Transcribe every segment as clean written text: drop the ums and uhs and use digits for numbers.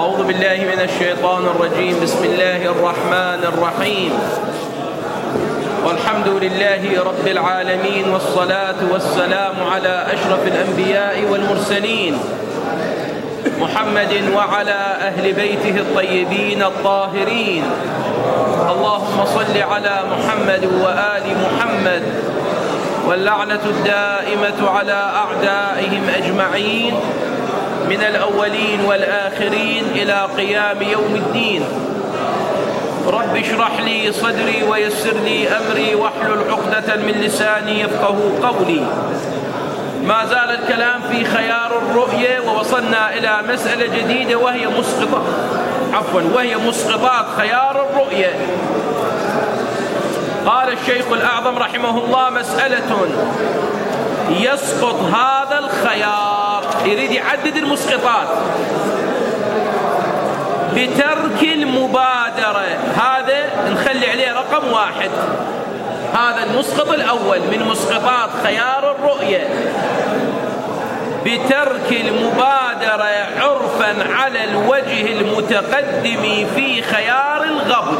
أعوذ بالله من الشيطان الرجيم. بسم الله الرحمن الرحيم. والحمد لله رب العالمين، والصلاة والسلام على أشرف الأنبياء والمرسلين محمد وعلى أهل بيته الطيبين الطاهرين. اللهم صل على محمد وآل محمد، واللعنة الدائمة على أعدائهم أجمعين من الأولين والآخرين إلى قيام يوم الدين. رب اشرح لي صدري ويسر لي أمري واحلل عقدة من لساني يفقه قولي. ما زال الكلام في خيار الرؤية، ووصلنا إلى مسألة جديدة وهي مسقطات خيار الرؤية. قال الشيخ الأعظم رحمه الله: مسألة يسقط هذا الخيار، يريد يعدد المسقطات بترك المبادرة. هذا نخلي عليه رقم 1. هذا المسقط الأول من مسقطات خيار الرؤية: بترك المبادرة عرفا على الوجه المتقدم في خيار الغبن.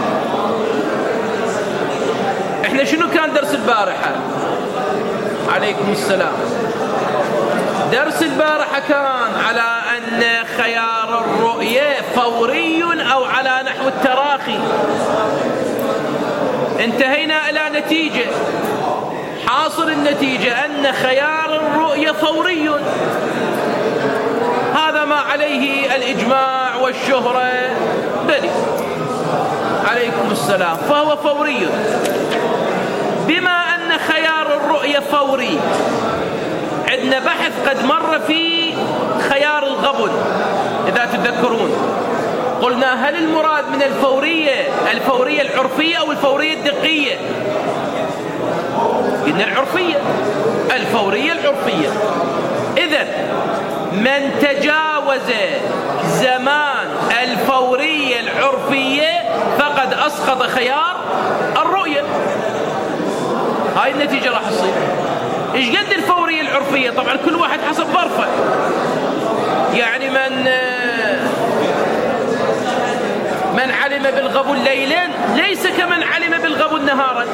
احنا شنو كان درس البارحة؟ عليكم السلام. درس البارحة كان على أن خيار الرؤية فوري أو على نحو التراخي. انتهينا إلى نتيجة، حاصل النتيجة أن خيار الرؤية فوري. هذا ما عليه الإجماع والشهرة. بلي عليكم السلام. فهو فوري. بما أن خيار الرؤية فوري، عندنا بحث قد مر في خيار الغبن إذا تذكرون. قلنا: هل المراد من الفورية العرفية أو الفورية الدقية؟ قلنا العرفية، الفورية العرفية. إذن من تجاوز زمان الفورية العرفية فقد أسقط خيار الرؤية. هاي النتيجة راح تصير. إيش قد الفورية العرفية؟ طبعا كل واحد حسب ظرفه. يعني من علم بالغبن ليلا ليس كمن علم بالغبن نهارا.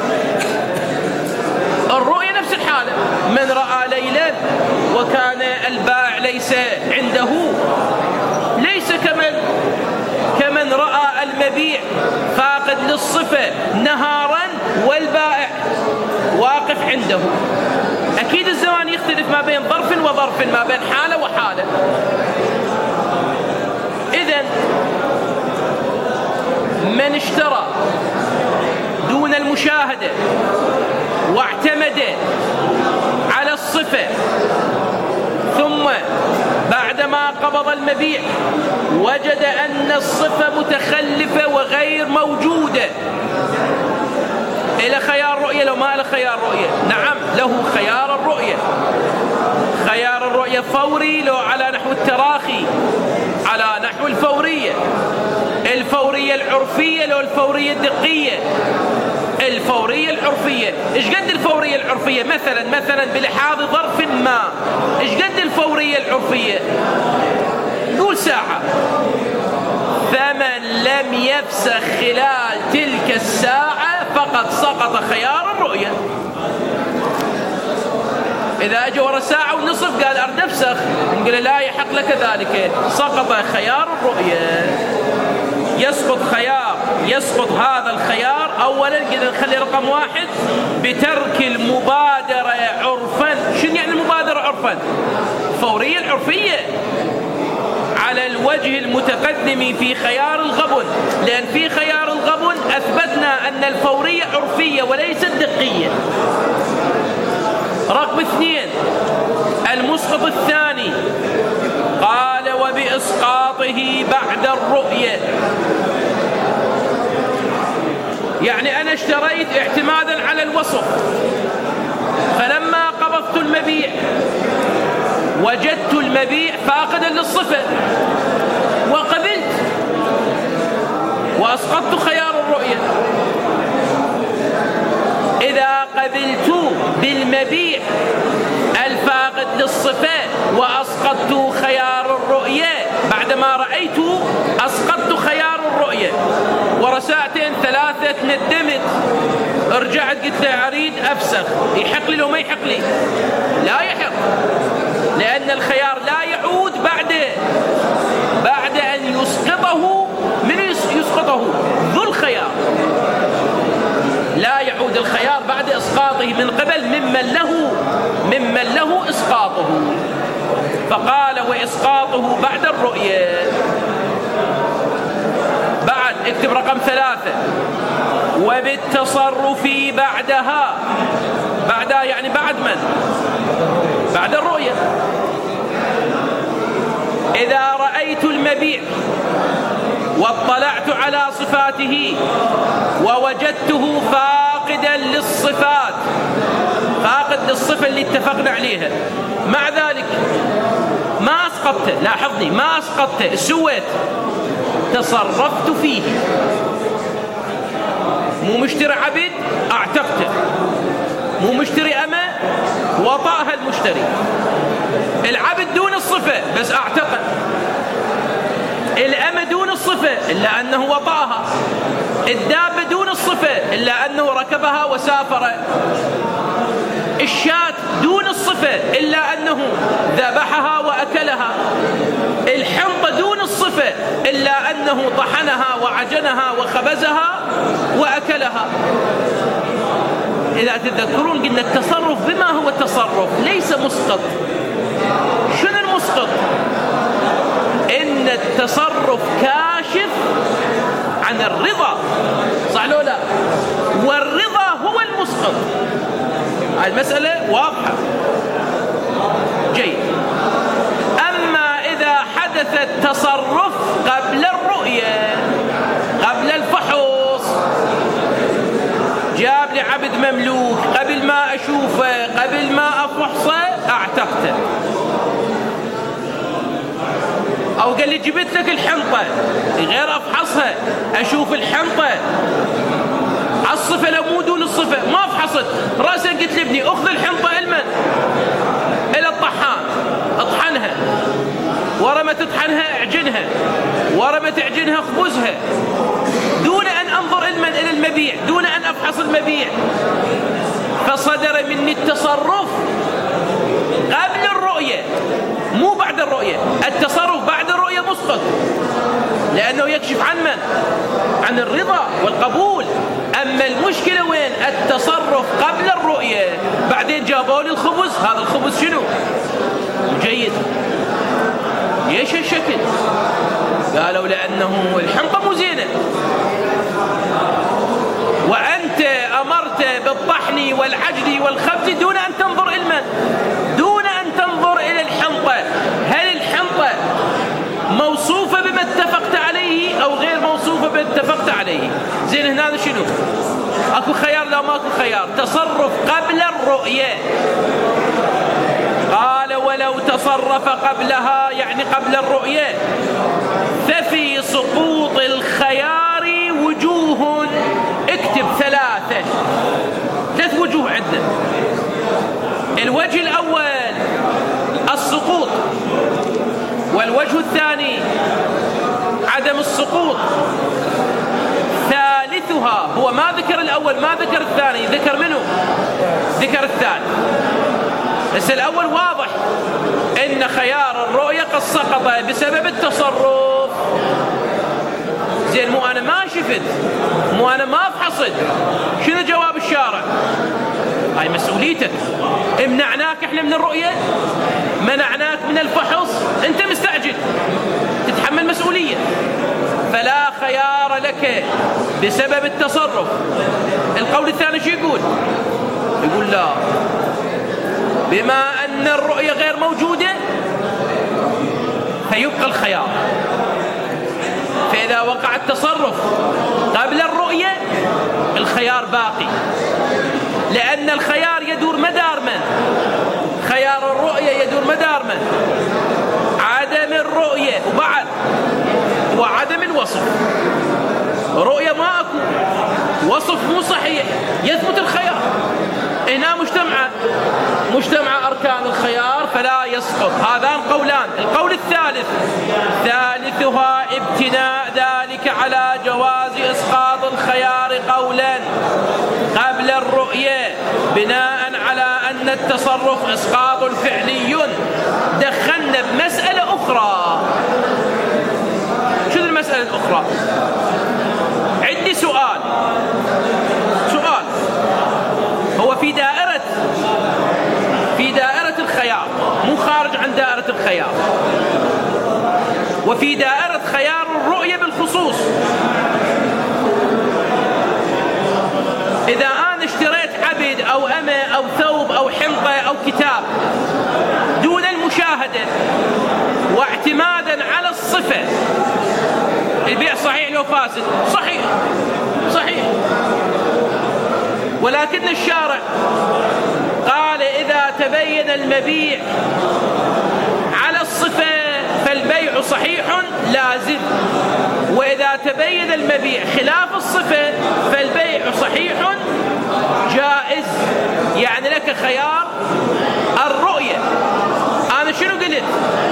الرؤية نفس الحالة. من رأى ليلا وكان البائع ليس عنده ليس كمن رأى المبيع فاقد للصفة نهارا والبائع واقف عنده. أكيد الزمان يختلف ما بين ظرف وظرف، ما بين حالة وحالة. إذن من اشترى دون المشاهدة واعتمد على الصفة، ثم بعدما قبض المبيع وجد أن الصفة متخلفة وغير موجودة، إلى خيار رؤية لو ما إلى خيار رؤية؟ نعم، له خيار الرؤية. خيار الرؤية فوري لو على نحو التراخي، على نحو الفورية. الفورية العرفية لو الفورية الدقية. الفورية العرفية إيش قد الفورية العرفية؟ مثلا بلحاظ ظرف ما، إيش قد الفورية العرفية؟ نقول ساعة. فمن لم يفسخ خلال تلك الساعة فقد سقط خيار الرؤية. إذا أجى ورا ساعة ونصف قال أريد أفسخ، نقول لا يحق لك ذلك، سقط خيار الرؤية. يسقط هذا الخيار. أولا كذا نخلي رقم 1: بترك المبادرة عرفا. شنو يعني المبادرة عرفا؟ فورية العرفية على الوجه المتقدم في خيار الغبن، لأن في خيار الغبن أثبتنا أن الفورية عرفية وليست دقية. رقم 2: المسقط الثاني قال: وبإسقاطه بعد الرؤية. يعني أنا اشتريت اعتمادا على الوصف، فلما قبضت المبيع وجدت المبيع فاقدا للصفة وقبلت وأسقطت خيار الرؤية. إذا قبلت بالمبيع الفاقد للصفة وأسقطت خيار الرؤية بعدما رأيت أسقطت خيار الرؤية، ورا ساعتين ثلاثة ندمت، رجعت قلت له أريد أفسخ، يحق لي لو ما يحق لي؟ لا يحق، لأن الخيار لا يعود بعد أن يسقطه. من يسقطه؟ ذو الخيار. لا يعود الخيار بعد إسقاطه من قبل ممن له إسقاطه. فقال وإسقاطه بعد الرؤية. بعد اكتب رقم 3. وبالتصرف بعدها يعني بعد من؟ بعد الرؤية. إذا رأيت المبيع واطلعت على صفاته ووجدته فاقدا للصفات، فاقد للصفة اللي اتفقنا عليها، مع ذلك ما أسقطته، لاحظني، ما أسقطته، سويت تصرفت فيه. مو مشتري عبد أعتقته، مو مشتري أمة وطأها المشتري. العبد دون الصفة بس أعتقد، الأمة دون الصفة إلا أنه وطأها، الدابة دون الصفة إلا أنه ركبها وسافر، الشاة دون الصفة إلا أنه ذبحها وأكلها، الحنطة دون الصفة إلا أنه طحنها وعجنها وخبزها وأكلها. إذا تذكرون قلنا التصرف بما هو التصرف ليس مسقط. شنو المسقط؟ إن التصرف كاشف عن الرضا، صح لو لا؟ والرضا هو المسقط. المسألة واضحة. جيد. أما إذا حدث التصرف قبل الرؤية، قبل الفحص، جاب لي عبد مملوك قبل ما أشوفه، قبل ما أفحصه، أعتقته. أو قال لي جبت لك الحنطة غير أفحصها، أشوف الحنطة الصفة لو مو دون الصفة، ما فحصت، رأسا قلت لابني أخذ الحنطة إلى الطحان، اطحنها، ورا ما تطحنها اعجنها، ورا ما تعجنها خبزها، دون أن أنظر إلى المبيع، دون أن أفحص المبيع. فصدر مني التصرف قبل الرؤية مو بعد الرؤية. التصرف بعد الرؤية مسقط، لأنه يكشف عن من؟ عن الرضا والقبول. أما المشكلة وين؟ التصرف قبل الرؤية. بعدين جابوا لي الخبز، هذا الخبز شنو؟ جيد. ايش الشكل؟ قالوا لأنه الحنطة مو زينة، وأنت أمرت بالطحن والعجن والخبز دون أن تنظر إلى من؟ دون أن تنظر إلى الحنطة. هل الحنطة موصوفة بما اتفقت عليه أو غير موصوفة بما اتفقت عليه؟ زين هنا شنو؟ أكو خيار؟ لا ما أكو خيار. تصرف قبل الرؤية. قال ولو تصرف قبلها يعني قبل الرؤية ففي سقوط الخيار وجوه. اكتب 3 وجوه عندنا. الوجه الأول السقوط، والوجه الثاني عدم السقوط، ثالثها هو ما ذكر الأول ما ذكر الثاني، ذكر منه؟ ذكر الثاني. بس الأول واضح إن خيار الرؤية قد سقط بسبب التصرف. زين مو أنا ما شفت، مو أنا ما فحصت، شنو جواب الشارع؟ هاي مسؤوليتك. امنعناك احنا من الرؤية، منعناك من الفحص، انت مستعجل، تتحمل مسؤولية. فلا خيار لك بسبب التصرف. القول الثاني شو يقول؟ يقول لا، بما أن الرؤية غير موجودة فيبقى الخيار. فإذا وقع التصرف قبل الرؤية الخيار باقي، لأن الخيار يدور مدار من؟ خيار الرؤية يدور مدار من؟ عدم الرؤية وعدم الوصف. رؤية ما أكو، وصف مو صحيح، يثبت الخيار. هنا مجتمع أركان الخيار فلا يسقط. هذان قولان. القول الثالث ثالثها ابتناء التصرف إسقاط فعلي. دخلنا بمسألة أخرى. شو المسألة الأخرى؟ عندي سؤال هو في دائرة الخيار، مو خارج عن دائرة الخيار، وفي دائرة خيار الرؤية بالخصوص. إذا أنا اشتريت عبد أو أمة أو ثوب أو حنطة أو كتاب دون المشاهدة واعتمادا على الصفة، البيع صحيح لو فاسد؟ صحيح. ولكن الشارع قال إذا تبين المبيع على الصفة فالبيع صحيح لازم، وإذا تبين المبيع خلاف الصفة فالبيع صحيح جائز. يعني لك خيار الرؤية. أنا شنو قلت؟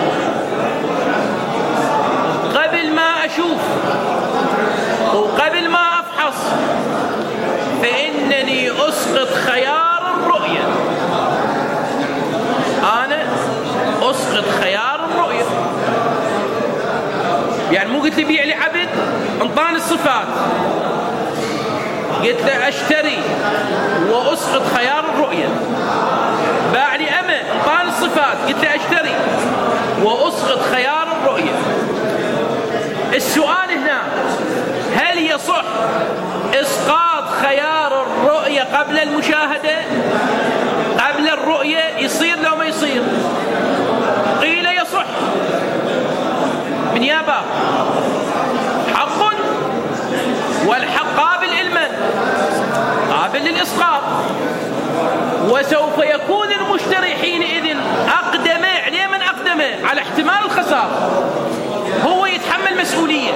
قبل ما أشوف وقبل ما أفحص فإنني أسقط خيار الرؤية. أنا أسقط خيار الرؤية. يعني مو قلت لي بيع لي عبد انطاني الصفات، قلت له أشتري وأسقط خيار الرؤية. باع لي أمة انطاني الصفات، قلت له أشتري وأسقط خيار الرؤية. السؤال هنا، هل يصح إسقاط خيار الرؤية قبل المشاهدة؟ قبل الرؤية يصير لو ما يصير؟ قيل يصح. من يابا حق، والحق قابل لمن؟ قابل للإسقاط. وسوف يكون المشتري حينئذ أقدم عليه من أقدم على احتمال الخسارة، هو يتحمل مسؤولية،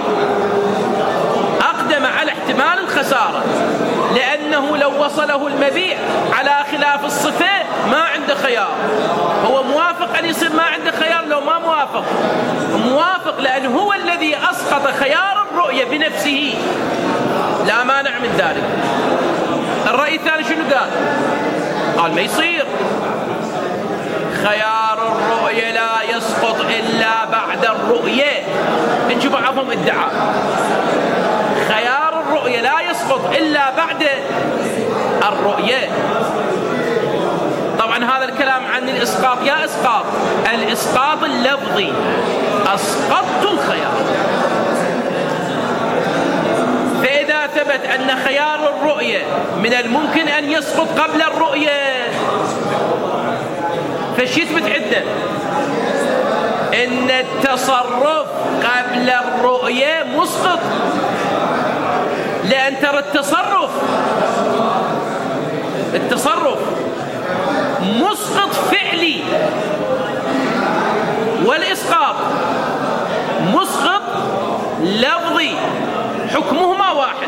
أقدم على احتمال الخسارة، لأنه لو وصله المبيع على خلاف الصفة ما عنده خيار. هو موافق أن يصير ما عنده خيار؟ لو ما موافق لأنه هو الذي أسقط خيار الرؤية بنفسه، لا مانع من ذلك. الرأي الثاني شنو قال ما يصير، خيار الرؤية لا يسقط إلا بعد الرؤية. انتوا بعضهم ادعى خيار الرؤية لا يسقط إلا بعد الرؤية. طبعا هذا الكلام عن الإسقاط، يا إسقاط الإسقاط اللفظي، أسقطت الخيار. فإذا ثبت أن خيار الرؤية من الممكن أن يسقط قبل الرؤية، فالشي يثبت عندنا إن التصرف قبل الرؤية مسقط، لأن ترى التصرف مسقط فعلي، والإسقاط مسقط لفظي، حكمهما واحد.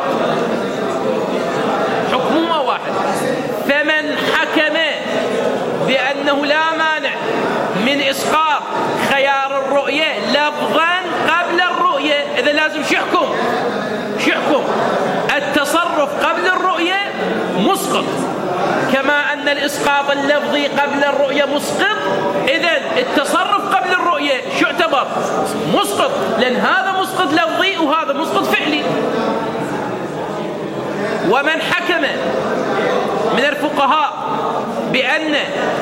فمن حكم بأنه لا مانع من إسقاط خيار الرؤية لفظا قبل الرؤية، إذا لازم شحكم التصرف قبل الرؤية مسقط، كما أن الإسقاط اللفظي قبل الرؤية مسقط. إذن التصرف قبل الرؤية شو اعتبر؟ مسقط، لأن هذا مسقط لفظي وهذا مسقط فعلي. ومن حكم من الفقهاء بأن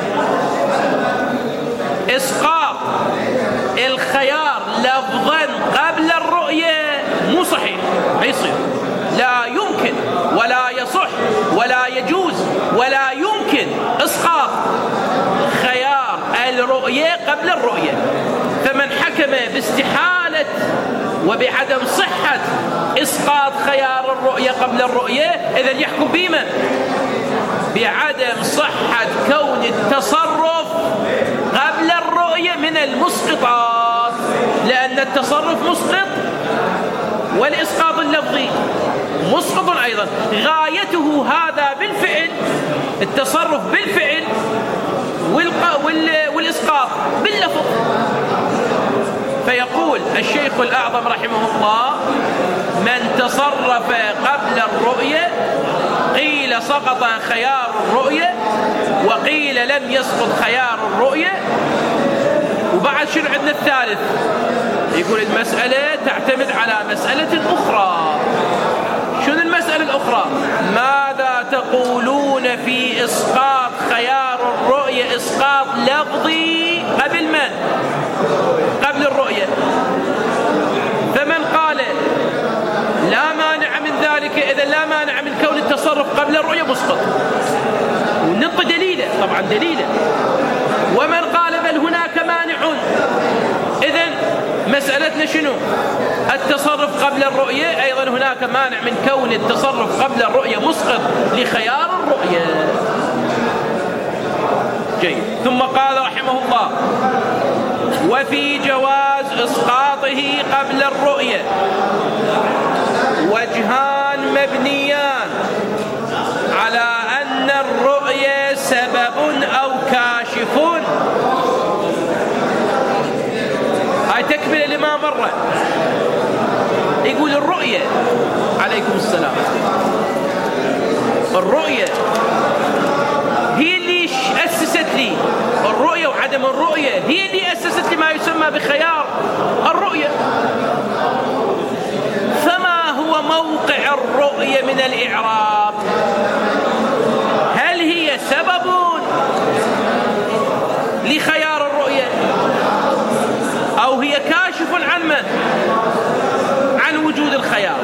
إسقاط الخيار لفظا قبل الرؤية مو صحيح، ما يصير، لا يمكن ولا يصح ولا يجوز ولا يمكن إسقاط خيار الرؤية قبل الرؤية. فمن حكم باستحالة وبعدم صحة إسقاط خيار الرؤية قبل الرؤية، إذن يحكم بما؟ بعدم صحة كون التصرف قبل الرؤية من المسقطات، لأن التصرف مسقط والإسقاط اللفظي مسقط أيضا. غايته هذا بالفعل، التصرف بالفعل والإسقاط باللفظ. فيقول الشيخ الأعظم رحمه الله: من تصرف قبل الرؤية قيل سقط خيار الرؤية وقيل لم يسقط خيار الرؤية. وبعد شنو عندنا الثالث؟ يقول المسألة تعتمد على مسألة أخرى. شنو المسألة الأخرى؟ ماذا تقولون في إسقاط خيار الرؤية إسقاط لفظي قبل من؟ قبل الرؤية. فمن قال لا مانع من ذلك، إذا لا مانع من كون التصرف قبل الرؤية مسقط، ونعطي دليله، طبعا دليله. ومن قال بل هناك مانع، إذن مسألتنا شنو؟ التصرف قبل الرؤية، أيضا هناك مانع من كون التصرف قبل الرؤية مسقط لخيار الرؤية. جيد. ثم قال رحمه الله: وفي جواز إسقاطه قبل الرؤية وجهان مبنيان على أن الرؤية سبب أو كاشف. هاي تكمل لما مر. يقول الرؤية، عليكم السلام، الرؤية هي اللي أسست لي الرؤية، وعدم الرؤية هي اللي أسست لي ما يسمى بخيار الرؤية. فما هو موقع الرؤية من الإعراب؟ هل هي سبب لخيار الرؤية أو هي كاشف عن من؟ عن وجود الخيار.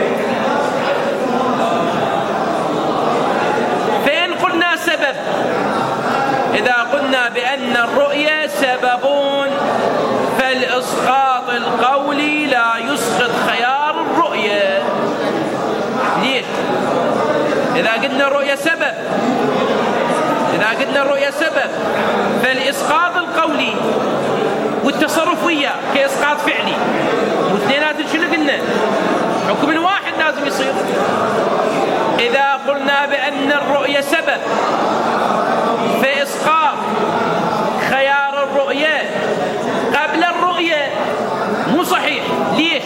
فإن قلنا سبب، إذا قلنا بأن الرؤية سبب فالإسقاط القولي لا يسقط خيار الرؤية. ليش؟ إذا قلنا الرؤية سبب، فالإسقاط القولي والتصرف وياه كإسقاط فعلي، واثنينات شنو قلنا؟ حكم واحد لازم يصير. إذا قلنا بأن الرؤية سبب فإسقاط خيار الرؤية قبل الرؤية مو صحيح. ليش؟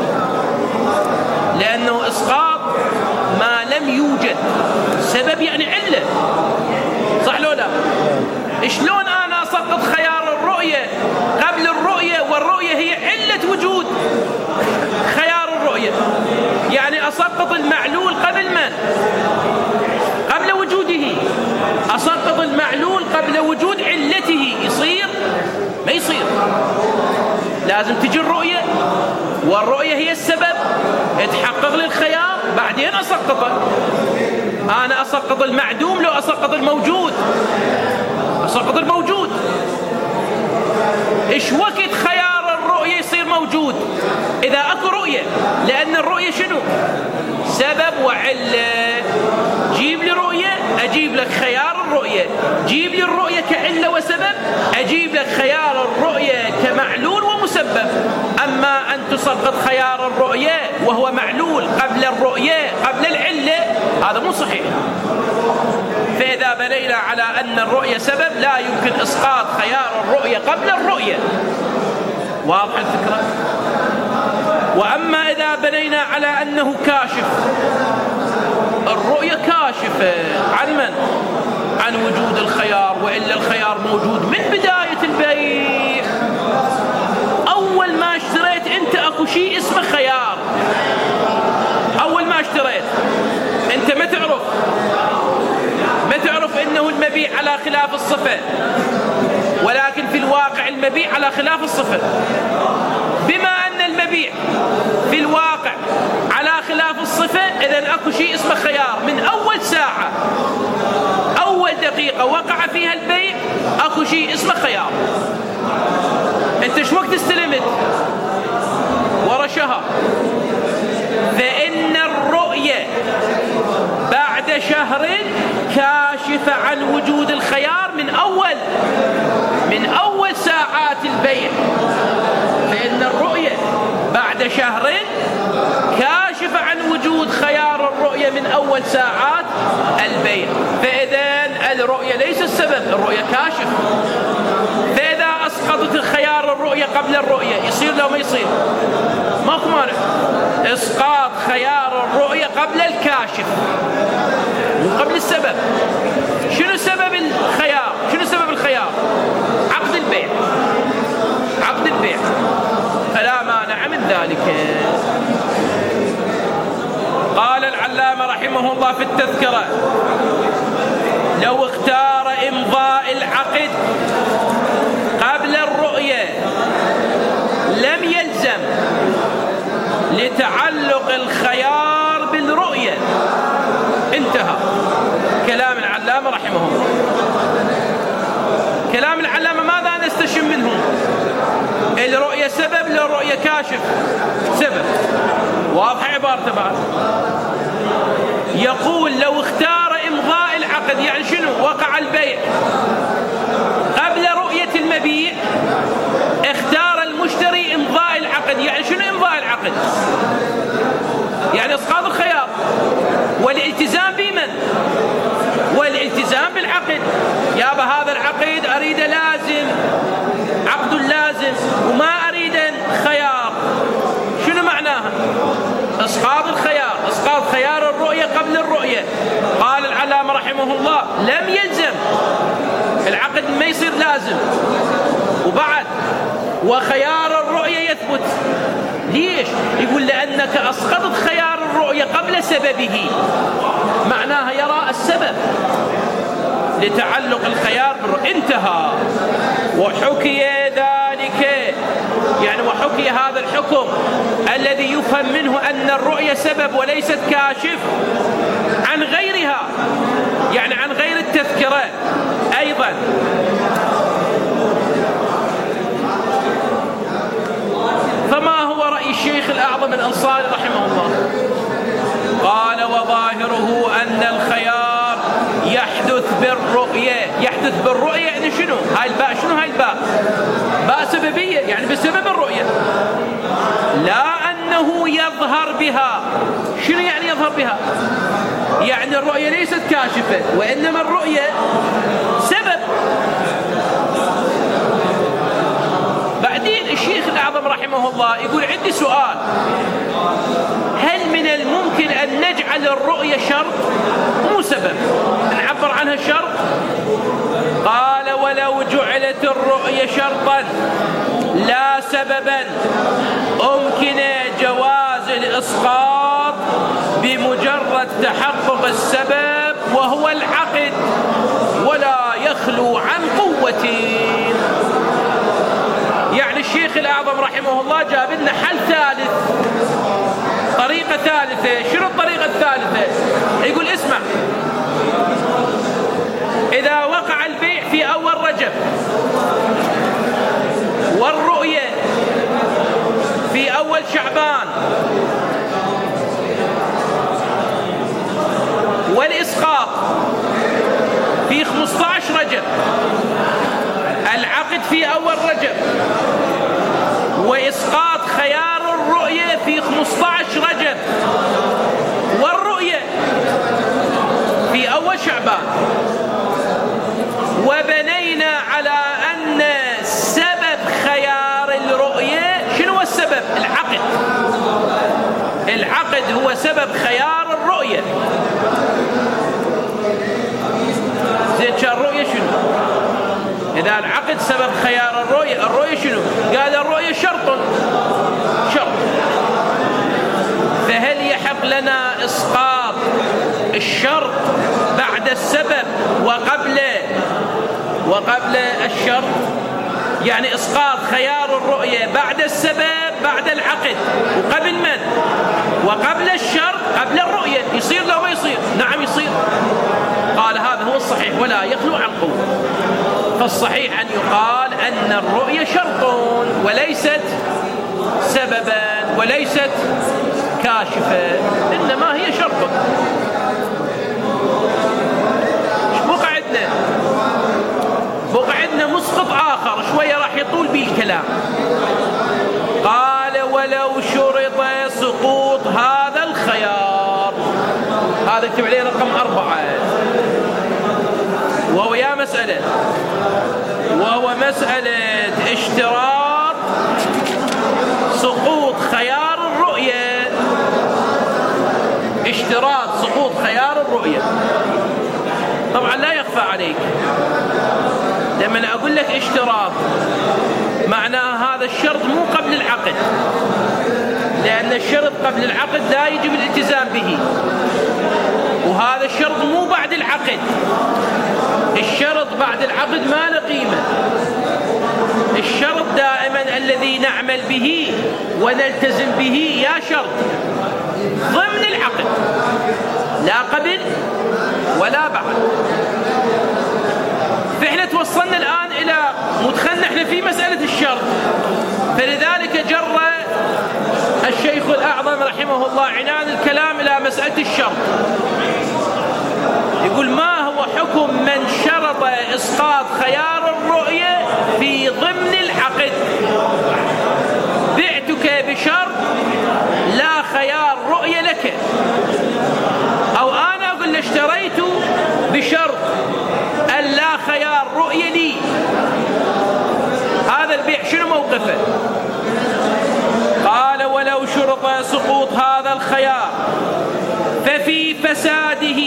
لأنه إسقاط ما لم يوجد سبب، يعني علة، صح لو لا؟ شلون أنا أسقط خيار الرؤية قبل الرؤية والرؤية هي علة وجود خيار الرؤية؟ يعني أسقط المعلول قبل من؟ قبل وجوده. أسقط المعلول قبل وجود علته. يصير؟ ما يصير. لازم تجي الرؤية والرؤية هي السبب، تحقق لي الخيار، بعدين أسقطه. أنا أسقط المعدوم لو أسقط الموجود؟ أسقط الموجود. إيش وقت خيار الرؤية يصير موجود؟ إذا أكو رؤية، لأن الرؤية شنو؟ سبب وعلة. جيب لي رؤية أجيب لك خيار الرؤية، جيب لي الرؤية كعلة وسبب أجيب لك خيار الرؤية كمعلول ومسبب. أما أن تسقط خيار الرؤية وهو معلول قبل الرؤية قبل العلة، هذا مو صحيح. فإذا بنينا على أن الرؤية سبب لا يمكن إسقاط خيار الرؤية قبل الرؤية. واضح الفكرة؟ وأما إذا بنينا على أنه كاشف، الرؤية كاشفة عن من؟ عن وجود الخيار، وإلا الخيار موجود من بداية البيع. أول ما اشتريت أنت أكو شيء اسمه خيار. أول ما اشتريت أنت ما تعرف إنه المبيع على خلاف الصفة، ولكن في الواقع المبيع على خلاف الصفة. بما أن المبيع في الواقع على خلاف الصفة، إذن أكو شيء اسمه خيار. من أول ساعة، أول دقيقة وقع فيها البيع، أكو شيء اسمه خيار. أنت شو وقت استلمت؟ ورا شهر. فإن الرؤية بعد شهر كاشفة عن وجود الخيار من أول ساعات البيع. فإن الرؤية بعد شهر كاشفة عن وجود خيار الرؤية من أول ساعات البيع. فإذن الرؤية ليس السبب، الرؤية كاشف. فإذا أسقطت الخيار الرؤية قبل الرؤية يصير لو ما يصير؟ ماكو مانع. إسقاط خيار الرؤية قبل الكاشف وقبل السبب. شنو سبب الخيار؟ شنو سبب الخيار؟ عقد البيع. عقد البيع فلا مانع من ذلك. قال العلامة رحمه الله في التذكرة: لو اختار إمضاء العقد قبل الرؤية لم يلزم لتعلق الخيار بالرؤية. انتهى كلام العلامة رحمه الله. كلام العلامة ماذا نستشم منه؟ الرؤية سبب، للرؤية كاشف سبب. واضح عبارته بعد؟ يقول لو اختار إمضاء العقد، يعني شنو؟ وقع البيع قبل رؤية المبيع، اختار المشتري إمضاء العقد. يعني شنو إمضاء العقد؟ يعني إسقاط الخيار والالتزام بمن؟ والالتزام بالعقد. يابا هذا العقد أريد لازم، عقد لازم، وما أريد خيار. شنو معناها؟ إسقاط الخيار، إسقاط خيار الرؤية قبل الرؤية. قال العلامة رحمه الله: لم يلزم العقد، ما يصير لازم. وبعد وخيار الرؤية يثبت. ليش؟ يقول لأنك أسقطت خيار الرؤية قبل سببه، معناها يرى السبب لتعلق الخيار بالرؤية. انتهى. وحكي ذلك، يعني وحكي هذا الحكم الذي يفهم منه أن الرؤية سبب وليست كاشف عن غيرها، يعني عن غير التذكرة أيضا. فما هو رأي الشيخ الأعظم الأنصاري رحمه الله؟ قال: وظاهره أن الخيار يحدث بالرؤية. يحدث بالرؤية يعني شنو؟ هاي الباء، شنو هاي الباء؟ باء سببية، يعني بسبب الرؤية، لا أنه يظهر بها. شنو يعني يظهر بها؟ يعني الرؤية ليست كاشفة، وإنما الرؤية سبب. بعدين الشيخ الأعظم رحمه الله يقول: عندي سؤال، هل من الممكن أن نجعل الرؤية شرط مو سبب، نعبر عنها شرط؟ قال: ولو جعلت الرؤية شرطا لا سببا أمكن جواز الإسقاط بمجرد تحقق السبب وهو العقد، ولا يخلو عن قوته. يعني الشيخ الأعظم رحمه الله جاب لنا حل ثالث، طريقة ثالثة. شنو الطريقة الثالثة؟ يقول: اسمع، إذا وقع البيع في أول رجب والرؤية في أول شعبان والإسقاط في 15 رجب، العقد في أول رجب وإسقاط خيار الرؤية في 15 رجب والرؤية في أول شعبان، وبنينا على أن سبب خيار الرؤية شنو هو السبب؟ العقد. العقد هو سبب خيار الرؤية. زين، كان الرؤية شنو؟ إذا العقد سبب خيار الرؤية، الرؤية شنو؟ قال: الرؤية شرط. فهل يحق لنا إسقاط الشرط بعد السبب وقبل الشرط؟ يعني إسقاط خيار الرؤية بعد السبب بعد العقد، وقبل من؟ وقبل الشرط قبل الرؤية. يصير لو ما يصير؟ نعم يصير. قال: هذا هو الصحيح ولا يخلو عن قوة. فالصحيح أن يقال أن الرؤية شرط وليست سببا وليست كاشفة، إنما هي شرط. بقى عندنا مسقط آخر شوية راح يطول به الكلام. قال: ولو شرط سقوط هذا الخيار، هذا اكتب عليه رقم 4، وهو مسألة اشتراط سقوط خيار الرؤية لما أقول لك اشتراط معناه هذا الشرط مو قبل العقد، لأن الشرط قبل العقد لا يجب الالتزام به، وهذا الشرط مو بعد العقد. الشرط بعد العقد ما له قيمة. الشرط دائما الذي نعمل به ونلتزم به يا شرط ضمن العقد، لا قبل ولا بعد. فإحنا توصلنا الآن إلى مدخلنا إحنا في مسألة الشرط، فلذلك جر الشيخ الأعظم رحمه الله عنان الكلام إلى مسألة الشرط. يقول: ما هو حكم من شرط إسقاط خيار الرؤية في ضمن العقد؟ بعتك بشرط لا خيار رؤية لك، أو أنا أقول اشتريت بشرط أن لا خيار رؤية لي، هذا البيع شنو موقفه؟ قال: ولو شرط سقوط هذا الخيار ففي فساده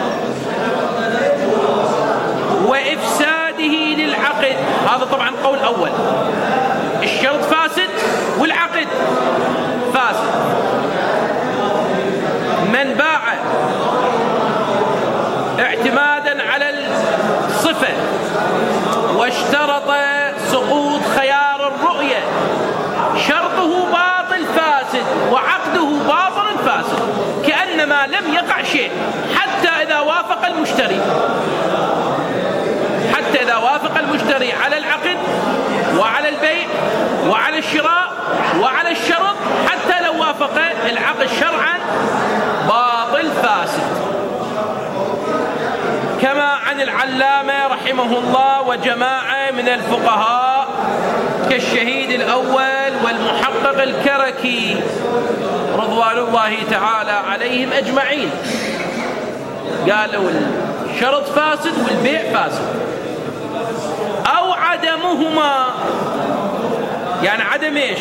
وإفساده للعقد. هذا طبعا قول أول، الشرط فاسد والعقد فاسد. من باع اعتمادا على الصفة واشترط سقوط خيار الرؤية شرطه باطل فاسد وعقده باطل فاسد، كأنما لم يقع شيء حتى إذا وافق المشتري، حتى إذا وافق المشتري على العقد وعلى البيع وعلى الشراء وعلى الشرط، حتى لو وافق العقد شرعا باطل فاسد. كما عن العلامة رحمه الله وجماعة من الفقهاء كالشهيد الأول والمحقق الكركي رضوان الله تعالى عليهم أجمعين، قالوا الشرط فاسد والبيع فاسد، أو عدمهما. يعني عدم إيش؟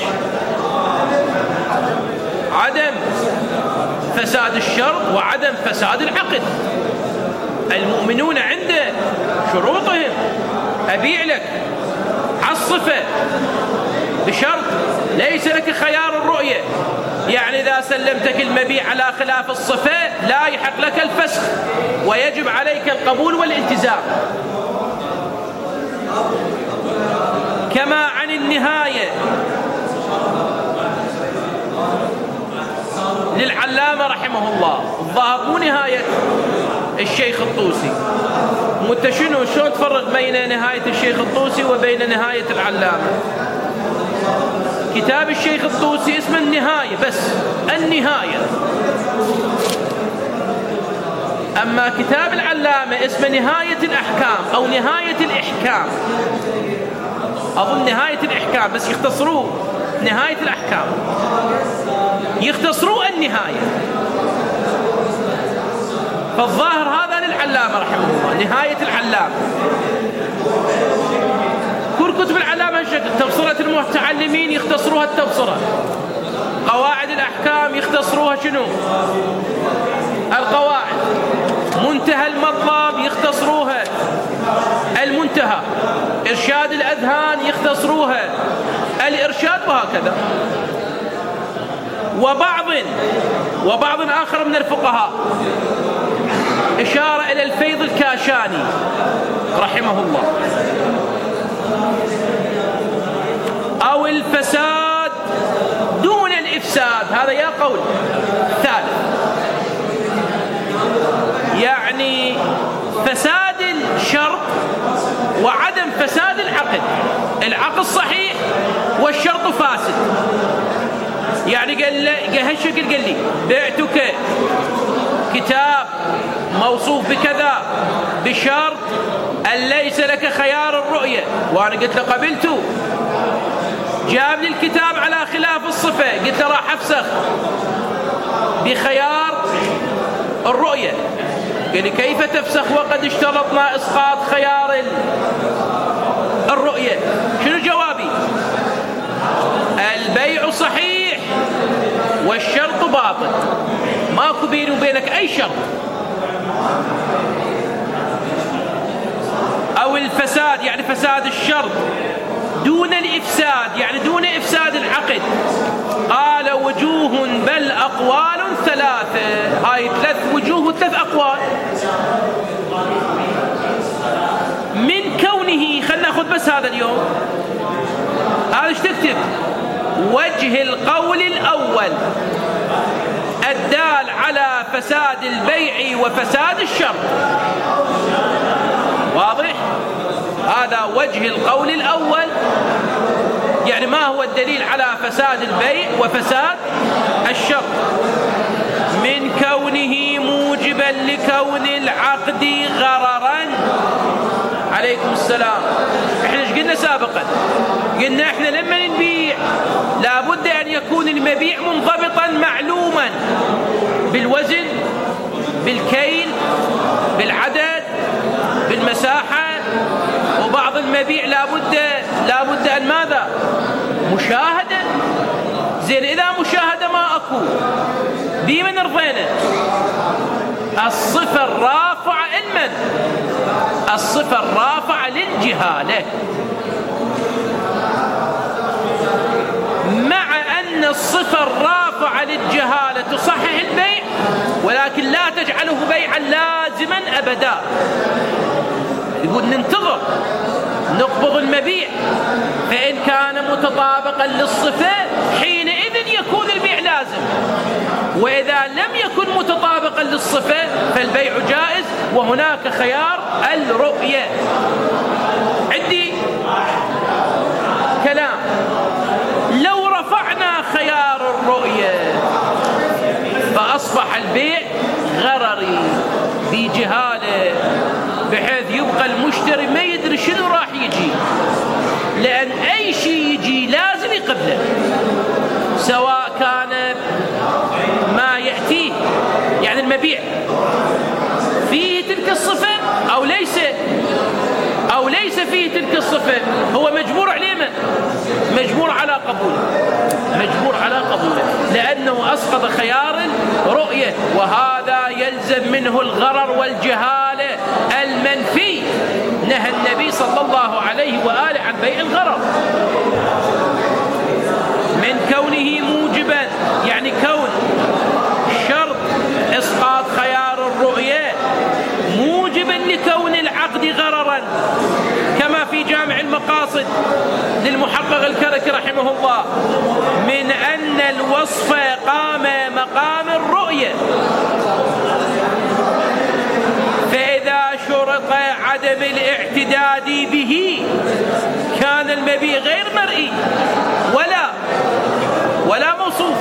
عدم فساد الشرط وعدم فساد العقد. المؤمنون عند شروطهم، أبيع لك عالصفة بشرط ليس لك خيار الرؤية، يعني إذا سلمتك المبيع على خلاف الصفة لا يحق لك الفسخ ويجب عليك القبول والالتزام. كما عن النهاية للعلامة رحمه الله، الظاهر مو نهاية الشيخ الطوسي، متشنو شلون تفرق بين نهاية الشيخ الطوسي وبين نهاية العلامة؟ كتاب الشيخ الطوسي اسمه النهاية، بس النهاية. أما كتاب العلامة اسمه نهاية الأحكام أو نهاية الإحكام، أظن نهاية الإحكام، بس يختصروه نهاية الأحكام، يختصروه النهاية. فالظاهر هذا للعلامة رحمه الله، نهاية العلامة. كل كتب العلامة هالشكل، تبصرة المتعلمين يختصروها التبصرة، قواعد الأحكام يختصروها شنو؟ القواعد. منتهى المطلب يختصروها المنتهى. إرشاد الأذهان يختصروها الإرشاد، وهكذا. وبعض آخر من الفقهاء إشارة إلى الفيض الكاشاني رحمه الله، أو الفساد دون الإفساد، هذا يا قول ثالث، يعني فساد الشرط وعدم فساد العقد. العقد صحيح والشرط فاسد. يعني قال هالشكل، قال لي بعتك كتاب موصوف بكذا بشرط أن ليس لك خيار الرؤية، وأنا قلت له قبلته. جاب لي الكتاب على خلاف الصفة، قلت له راح أفسخ بخيار الرؤية. قال لي كيف تفسخ وقد اشترطنا إسقاط خيار الرؤية؟ شنو جوابي؟ البيع صحيح والشرط باطل، ماكو بيني وبينك أي شرط. أو أو الفساد يعني فساد الشرط دون الإفساد يعني دون إفساد العقد. قال وجوه بل أقوال ثلاثة، هاي 3 وجوه و3 أقوال. من كونه، خلنا ناخذ بس هذا اليوم، هذا ايش تكتب؟ وجه القول الأول الدال على فساد البيع وفساد الشرط. واضح؟ هذا وجه القول الأول، يعني ما هو الدليل على فساد البيع وفساد الشرط؟ من كونه موجبا لكون العقد غررا. عليكم السلام. احنا ايش قلنا سابقا؟ قلنا احنا لما نبيع لابد ان يكون المبيع منضبطا معلوما بالوزن، بالكيل، بالعدد، بالمساحة. وبعض المبيع لابد ان ماذا؟ مشاهدة. زين، اذا مشاهدة ما اكو، بمن رضينا؟ الصفة الرافعة المن؟ الصفة الرافعة للجهالة. مع أن الصفة الرافعة للجهالة تصحح البيع، ولكن لا تجعله بيعا لازما أبدا. يقول ننتظر نقبض المبيع، فإن كان متطابقا للصفة حينئذ يكون البيع لازم، وإذا لم يكن متطابقا للصفة فالبيع جائز. وهناك خيار الرؤية. عندي كلام، لو رفعنا خيار الرؤية فأصبح البيع غرري بجهالة، بحيث يبقى المشتري ما يدري شنو راح يجي، لأن أي شيء يجي لازم يقبله، سواء كان ما يأتيه يعني المبيع فيه تلك الصفة أو ليس فيه تلك الصفة، هو مجبور عليه. من مجبور على قبوله؟ مجبور على قبوله، لأنه أسقط خيار رؤية، وهذا يلزم منه الغرر والجهالة المنفي. نهى النبي صلى الله عليه وآله عن بيع الغرر. من كونه موجبا يعني كون شرط إسقاط خيار الرؤية موجبا لكون العقد غررا، كما في جامع المقاصد للمحقق الكركي رحمه الله، من أن الوصف قام مقام الرؤية، فإذا شرط عدم الاعتداد به كان المبيع غير مرئي ولا موصوف.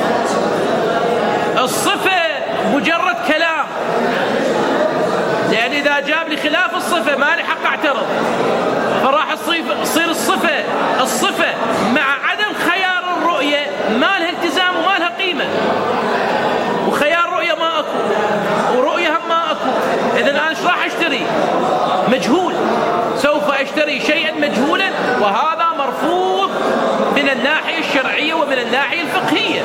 الصفة مجرد كلام، لأن إذا جاب لي خلاف الصفة ما لي حق أعترض، فراح تصير الصفة مع عدم خيار الرؤية ما لها التزام وما لها قيمة، وخيار رؤية ما أكو، ورؤية هم ما أكو. إذن أنا إيش راح أشتري؟ مجهول. سوف أشتري شيئا مجهولا، وهذا مرفوض من الناحية الشرعية ومن الناحية الفقهية.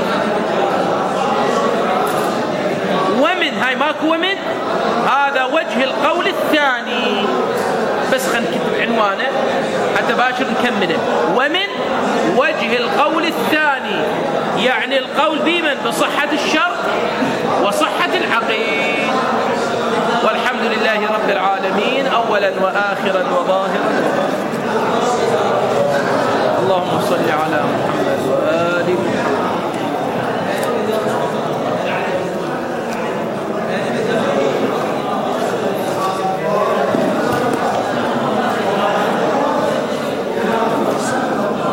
ومن هاي ماكو ومن، هذا وجه القول الثاني. بس خلينا نكتب عنوانه حتى باشر نكمله. ومن وجه القول الثاني يعني القول بمن؟ بصحة الشرط وصحة العقيد. والحمد لله رب العالمين أولا وآخرا وظاهرا. اللهم صل على محمد.